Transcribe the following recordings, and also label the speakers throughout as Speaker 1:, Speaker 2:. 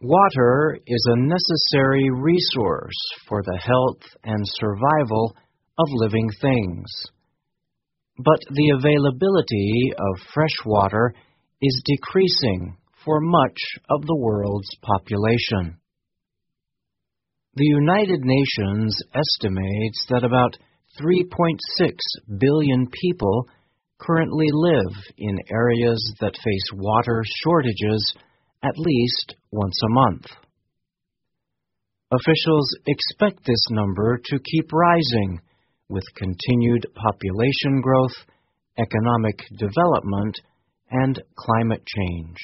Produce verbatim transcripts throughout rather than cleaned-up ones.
Speaker 1: Water is a necessary resource for the health and survival of living things. But the availability of fresh water is decreasing for much of the world's population. The United Nations estimates that about three point six billion people currently live in areas that face water shortages at least once a month. Officials expect this number to keep rising with continued population growth, economic development, and climate change.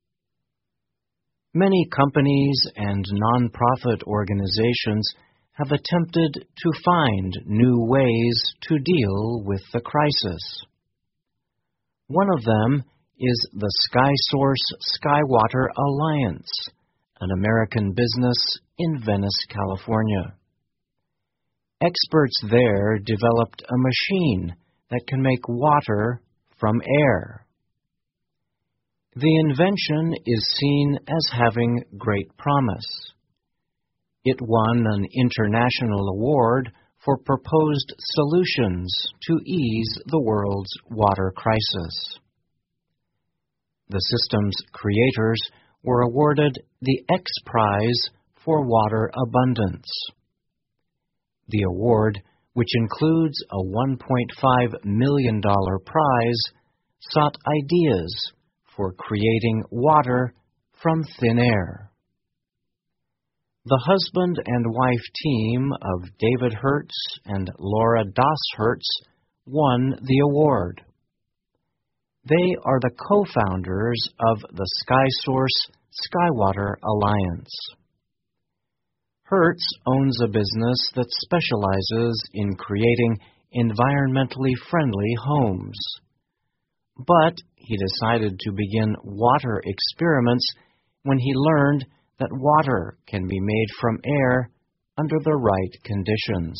Speaker 1: Many companies and nonprofit organizations have attempted to find new ways to deal with the crisis. One of them is the SkySource Skywater Alliance, an American business in Venice, California. Experts there developed a machine that can make water from air. The invention is seen as having great promise. It won an international award for proposed solutions to ease the world's water crisis. The system's creators were awarded the X Prize for Water Abundance. The award, which includes a one point five million dollars prize, sought ideas for creating water from thin air. The husband and wife team of David Hertz and Laura Das Hertz won the award. They are the co-founders of the SkySource Skywater Alliance. Hertz owns a business that specializes in creating environmentally friendly homes. But he decided to begin water experiments when he learned that water can be made from air under the right conditions.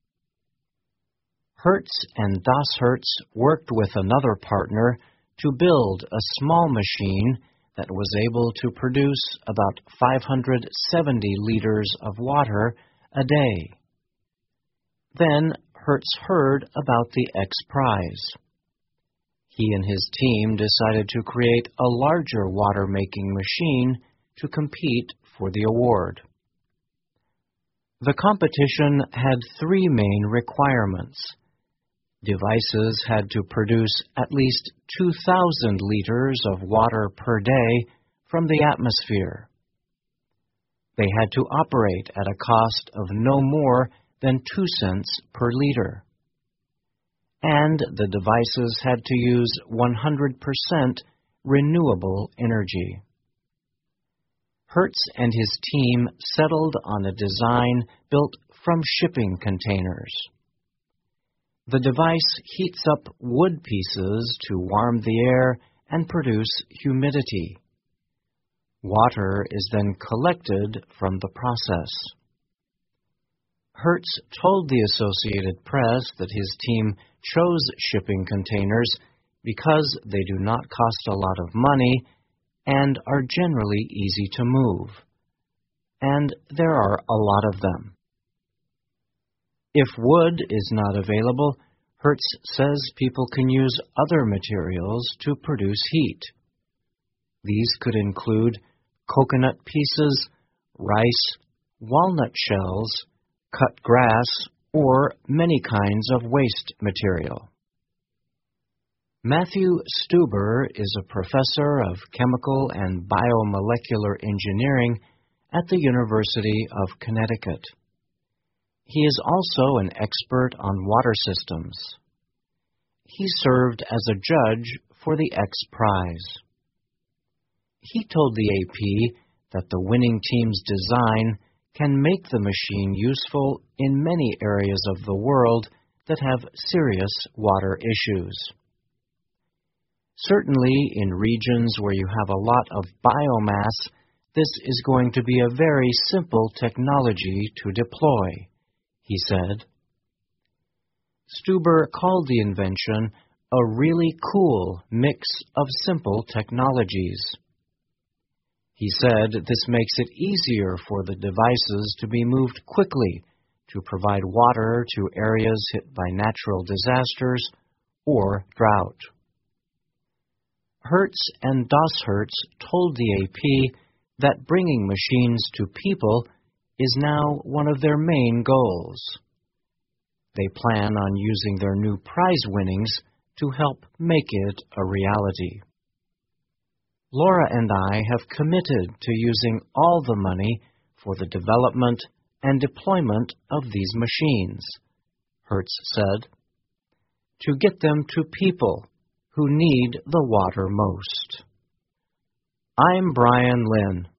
Speaker 1: Hertz and Das Hertz worked with another partner to build a small machine that was able to produce about five hundred seventy liters of water a day. Then Hertz heard about the X Prize. He and his team decided to create a larger water-making machine to compete for the award. The competition had three main requirements. Devices had to produce at least two thousand liters of water per day from the atmosphere. They had to operate at a cost of no more than two cents per liter. And the devices had to use one hundred percent renewable energy. Hertz and his team settled on a design built from shipping containers. The device heats up wood pieces to warm the air and produce humidity. Water is then collected from the process. Hertz told the Associated Press that his team chose shipping containers because they do not cost a lot of money and are generally easy to move. And there are a lot of them. If wood is not available, Hertz says people can use other materials to produce heat. These could include coconut pieces, rice, walnut shells, cut grass, or many kinds of waste material. Matthew Stuber is a professor of chemical and biomolecular engineering at the University of Connecticut. He is also an expert on water systems. He served as a judge for the X Prize. He told the A P that the winning team's design can make the machine useful in many areas of the world that have serious water issues. Certainly, in regions where you have a lot of biomass, this is going to be a very simple technology to deploy, he said. Stuber called the invention a really cool mix of simple technologies. He said this makes it easier for the devices to be moved quickly to provide water to areas hit by natural disasters or drought. Hertz and Das Hertz told the A P that bringing machines to people is now one of their main goals. They plan on using their new prize winnings to help make it a reality. Laura and I have committed to using all the money for the development and deployment of these machines, Hertz said, to get them to people who need the water most. I'm Brian Lynn.